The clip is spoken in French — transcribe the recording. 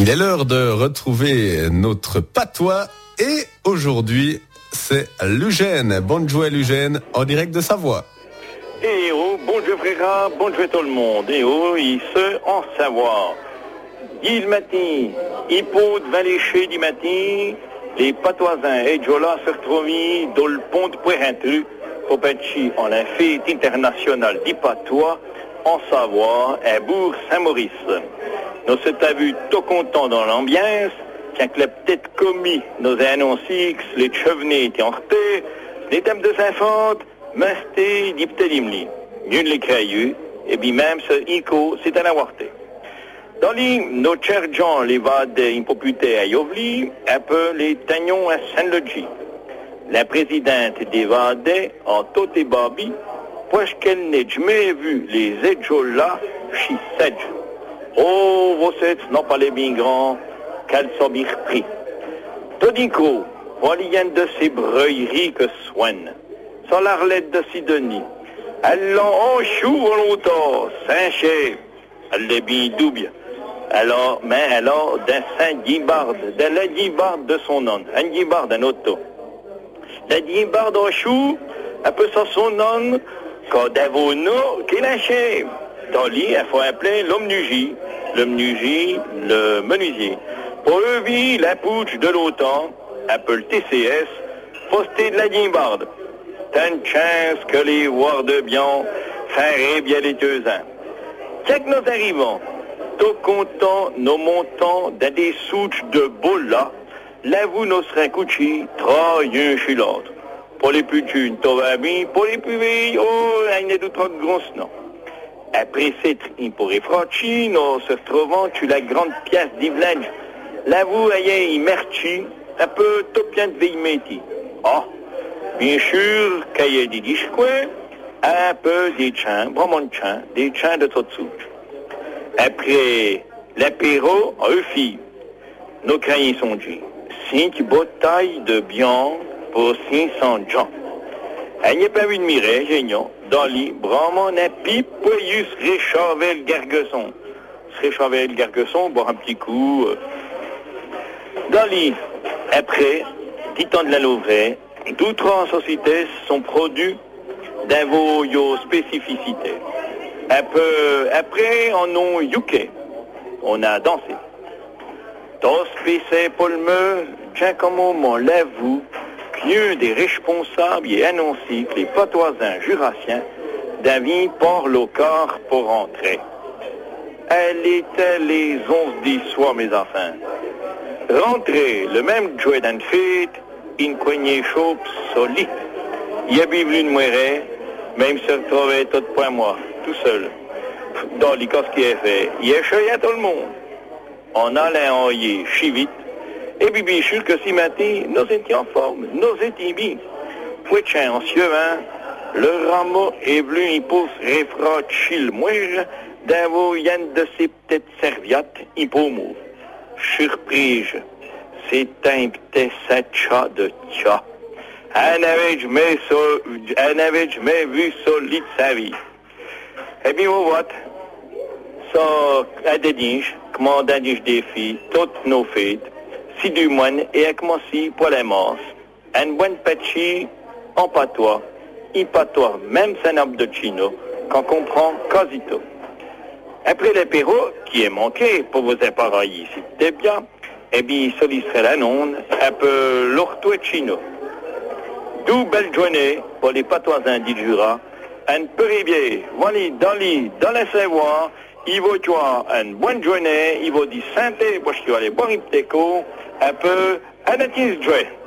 Il est l'heure de retrouver notre patois et aujourd'hui c'est Lugène. Bonne joie Lugène en direct de Savoie. Et oh, bonjour frère, bonjour tout le monde. Et oh, ici en Savoie. Dis le matin, il peut devant les chais du matin, les patoisins et Jola se retrouvent dans le pont de Poirintru pour partir en la fête internationale du patois en Savoie, à Bourg-Saint-Maurice. Nous sommes vus tout contents dans l'ambiance, quand la petite commis nous a annoncé que les chevenets étaient en retard, les dames de Saint-Fante, Masté, Diptelimli, nul les crayeux, et puis même ce Ico, c'est un avorté. Dans nos chers gens, les vades impoputés à Yovli, un peu les tagnons à Saint-Logis. La présidente des vades, en tot et babi, parce qu'elle n'a jamais vu les éjolas chez Sedge. Oh, vos êtes n'ont pas les bien grands, qu'elles sont bien repris. Todico, pour l'ien de ces breuilleries que soignent, sans l'arlette de Sidonie, elle l'ont en chou longtemps, Saint-Chef, elle les bien double. Alors, mais alors, d'un Saint-Guibarde, de la Guibarde de son nom, un Guibarde, un auto. La Guibarde en chou, un peu sans son nom, quand d'avono, qu'il achève. Dans l'île, il faut appeler l'homme du J, le menuisier. Pour eux, vit la pouche de l'OTAN, un peu le TCS, posté de la Guimbarde. T'as une chance que les voirs de bien feraient bien les deux ans. Quand nous arrivons, tout content, nous montons dans des souches de bolla, là vous nous serez couchés, trois chez l'autre. Pour les plus jeunes, tout va bien, pour les plus vieux, oh, il y a d'autres grosses noms. Après cette impore franchi, nous se retrouvons sur la grande pièce d'Yvelange. Là, vous ayez une merci, un peu tout bien de veille. Ah, bien sûr, qu'il y a des discours, un peu des chants, vraiment des chants de toute sorte. Après l'apéro, filles, nos craïens sont dit 5 bouteilles de viande pour 500 gens. Il n'y a pas vu de mireille, génial. Dans l'île, vraiment, un pipe pour y se réchauffer le garguesson. Se réchauffer le garguesson, boire un petit coup. Dans l'île, après, titan de la Louvre, d'autres sociétés sont produits d'un vos spécificités. Un peu après, en ont UK. On a dansé. Tous pissés pour le me, tiens comme au moment, l'avoue, qu'un des responsables y a annoncé que les patoisins jurassiens d'avis par le corps pour rentrer. Elle était les 11 soirs, mes enfants. Rentrer, le même jouet d'une fête, une coignée chaude solide. Il a bivu une moirée, même se retrouvait tout point moi, tout seul. Dans les cas qui est fait, il a chouillé à tout le monde. On allait en y chi vite. Et puis, bien sûr que si matin, nous étions en forme, nous étions bien. Pouetchen en suivant, le rameau est venu, il pousse réfrachil mourir, d'avoir une de ses petites serviettes, il peut mourir. Surprise, c'est un petit satcha de tcha. Elle n'avait jamais vu solide sa vie. Et puis, vous voyez, ça, à des diges, comment des filles, toutes nos fêtes, si du moine et à commencer pour les masses, un bon patchi en patois, y patois, même sans arbre de chino, qu'on comprend quasi tout. Après l'apéro, qui est manqué pour vos appareils, si c'était bien, et bien, solliciterait la nonne, un peu l'orto et chino. D'où belle journée pour les patoisins du Jura, un peu rivier, voilà, dans la Savoie, il va tu une bonne journée, il va dire santé, parce qu'il va aller boire un petit coup, un peu, à la tise jouer.